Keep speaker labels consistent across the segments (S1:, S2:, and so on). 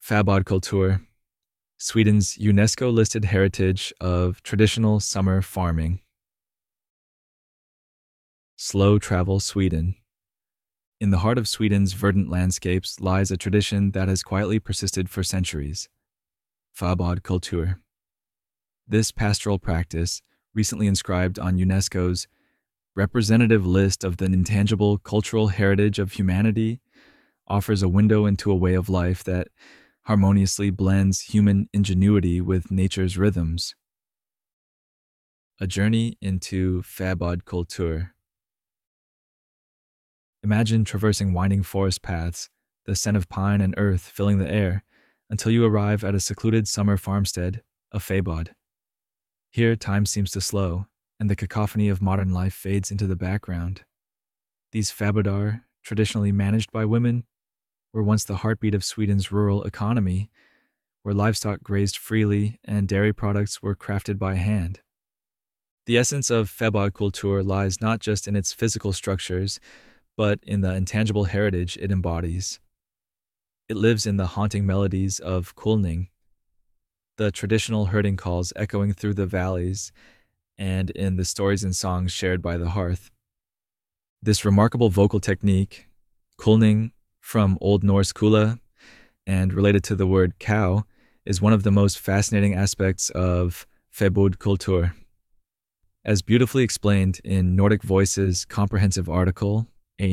S1: Fäbodkultur, Sweden's UNESCO-listed heritage of traditional summer farming. Slow travel Sweden. In the heart of Sweden's verdant landscapes lies a tradition that has quietly persisted for centuries. Fäbodkultur. This pastoral practice, recently inscribed on UNESCO's representative list of the intangible cultural heritage of humanity, offers a window into a way of life that harmoniously blends human ingenuity with nature's rhythms. A journey into Fäbodkultur. Imagine traversing winding forest paths, the scent of pine and earth filling the air, until you arrive at a secluded summer farmstead, a fäbod. Here, time seems to slow, and the cacophony of modern life fades into the background. These fäbodar, traditionally managed by women, were once the heartbeat of Sweden's rural economy, where livestock grazed freely and dairy products were crafted by hand. The essence of Fäbodkultur lies not just in its physical structures, but in the intangible heritage it embodies. It lives in the haunting melodies of kulning, the traditional herding calls echoing through the valleys, and in the stories and songs shared by the hearth. This remarkable vocal technique, kulning, from Old Norse kula, and related to the word cow, is one of the most fascinating aspects of Fäbodkultur. As beautifully explained in Nordic Voice's comprehensive article,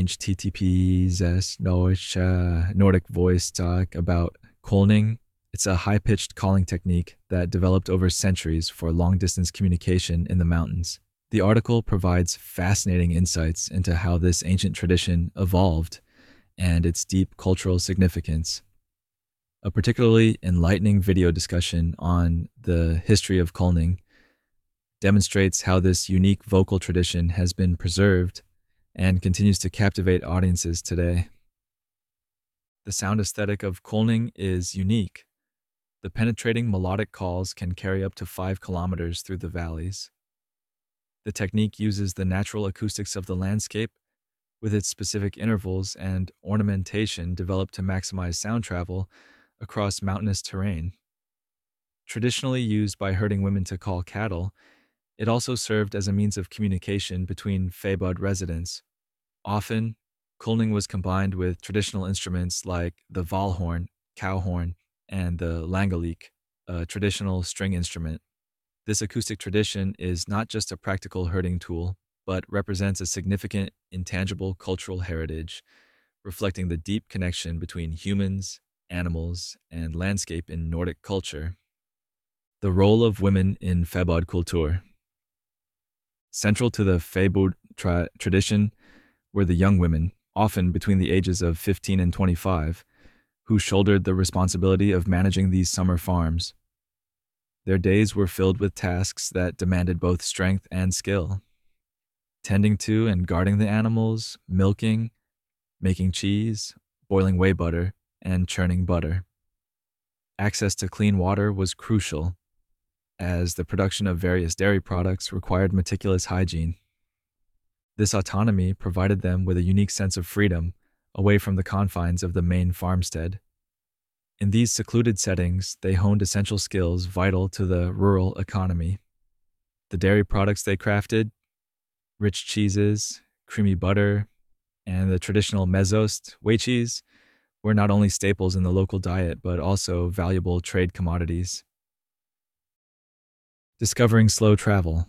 S1: https Nordic Voice talk about kulning, it's a high-pitched calling technique that developed over centuries for long-distance communication in the mountains. The article provides fascinating insights into how this ancient tradition evolved and its deep cultural significance. A particularly enlightening video discussion on the history of kulning demonstrates how this unique vocal tradition has been preserved and continues to captivate audiences today. The sound aesthetic of kulning is unique. The penetrating melodic calls can carry up to 5 kilometers through the valleys. The technique uses the natural acoustics of the landscape with its specific intervals and ornamentation developed to maximize sound travel across mountainous terrain. Traditionally used by herding women to call cattle, it also served as a means of communication between fäbod residents. Often, kulning was combined with traditional instruments like the valhorn, cow horn, and the langalik, a traditional string instrument. This acoustic tradition is not just a practical herding tool, but represents a significant, intangible cultural heritage, reflecting the deep connection between humans, animals, and landscape in Nordic culture. The role of women in Fäbodkultur. Central to the fäbod tradition were the young women, often between the ages of 15 and 25, who shouldered the responsibility of managing these summer farms. Their days were filled with tasks that demanded both strength and skill. Tending to and guarding the animals, milking, making cheese, boiling whey butter, and churning butter. Access to clean water was crucial, as the production of various dairy products required meticulous hygiene. This autonomy provided them with a unique sense of freedom away from the confines of the main farmstead. In these secluded settings, they honed essential skills vital to the rural economy. The dairy products they crafted, rich cheeses, creamy butter, and the traditional mezost, whey cheese, were not only staples in the local diet, but also valuable trade commodities. Discovering slow travel.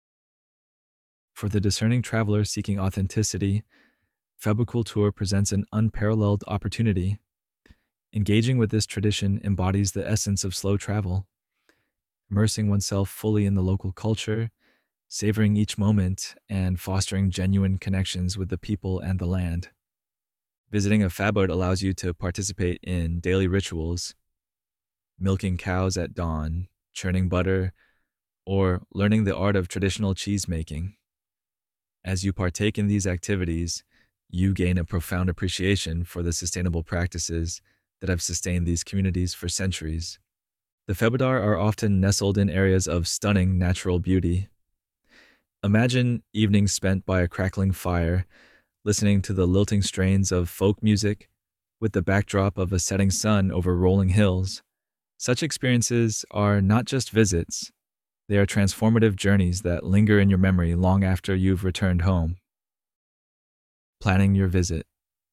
S1: For the discerning traveler seeking authenticity, Fäbodkultur presents an unparalleled opportunity. Engaging with this tradition embodies the essence of slow travel, immersing oneself fully in the local culture, savoring each moment, and fostering genuine connections with the people and the land. Visiting a fäbod allows you to participate in daily rituals, milking cows at dawn, churning butter, or learning the art of traditional cheese making. As you partake in these activities, you gain a profound appreciation for the sustainable practices that have sustained these communities for centuries. The fäbodar are often nestled in areas of stunning natural beauty. Imagine evenings spent by a crackling fire, listening to the lilting strains of folk music with the backdrop of a setting sun over rolling hills. Such experiences are not just visits, they are transformative journeys that linger in your memory long after you've returned home. Planning your visit.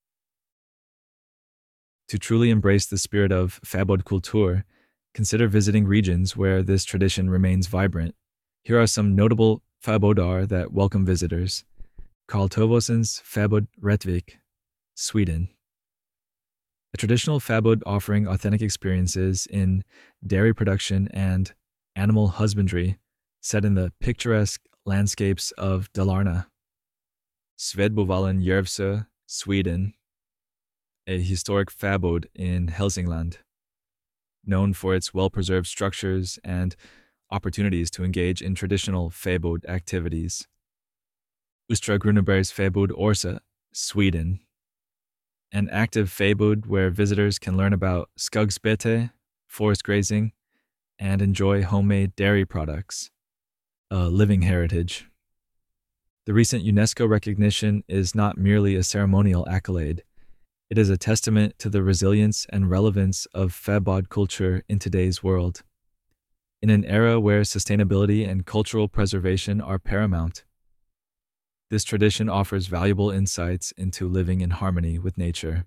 S1: To truly embrace the spirit of Fabod Kultur, consider visiting regions where this tradition remains vibrant. Here are some notable Fabodar that welcome visitors. Karltovosens Fabod Rättvik, Sweden. A traditional Fabod offering authentic experiences in dairy production and animal husbandry set in the picturesque landscapes of Dalarna. Svedbovalen Järvsö, Sweden. A historic Fabod in Hälsingland, known for its well-preserved structures and opportunities to engage in traditional Fabod activities. Östra Grunnebergs Fabod Orsa, Sweden. An active Fabod where visitors can learn about skogsbete, forest grazing, and enjoy homemade dairy products, a living heritage. The recent UNESCO recognition is not merely a ceremonial accolade. It is a testament to the resilience and relevance of Fabod culture in today's world. In an era where sustainability and cultural preservation are paramount, this tradition offers valuable insights into living in harmony with nature.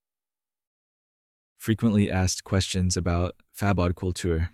S1: Frequently asked questions about Fabod culture.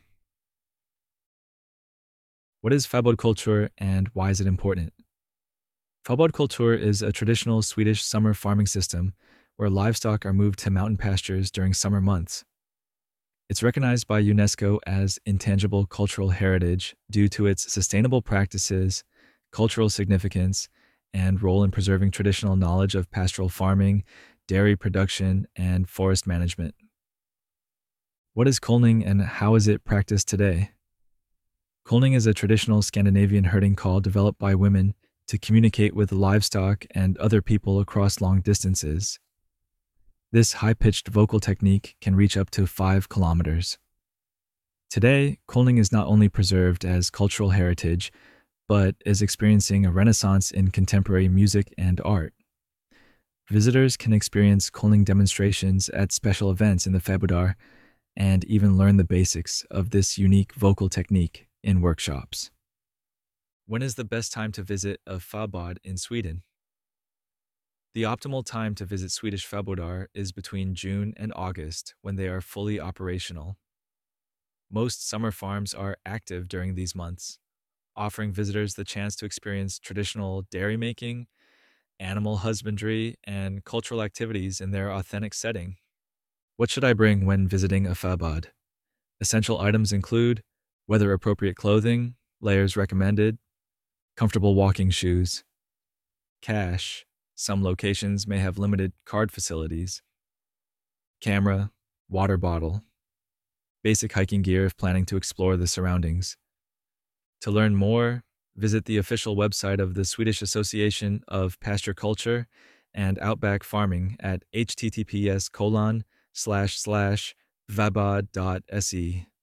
S1: What is Fabod culture and why is it important? Fabod culture is a traditional Swedish summer farming system where livestock are moved to mountain pastures during summer months. It's recognized by UNESCO as intangible cultural heritage due to its sustainable practices, cultural significance, and role in preserving traditional knowledge of pastoral farming, dairy production, and forest management. What is culning and how is it practiced today? Culning is a traditional Scandinavian herding call developed by women to communicate with livestock and other people across long distances. This high-pitched vocal technique can reach up to 5 kilometers. Today, culning is not only preserved as cultural heritage, but is experiencing a renaissance in contemporary music and art. Visitors can experience culning demonstrations at special events in the Fabodar and even learn the basics of this unique vocal technique in workshops. When is the best time to visit a Fabod in Sweden? The optimal time to visit Swedish Fabodar is between June and August when they are fully operational. Most summer farms are active during these months, offering visitors the chance to experience traditional dairy making, animal husbandry, and cultural activities in their authentic setting. What should I bring when visiting a Fabod? Essential items include weather-appropriate clothing, layers recommended, comfortable walking shoes, cash. Some locations may have limited card facilities, camera, water bottle, basic hiking gear if planning to explore the surroundings. To learn more, visit the official website of the Swedish Association of Pasture Culture and Outback Farming at https://vabod.se.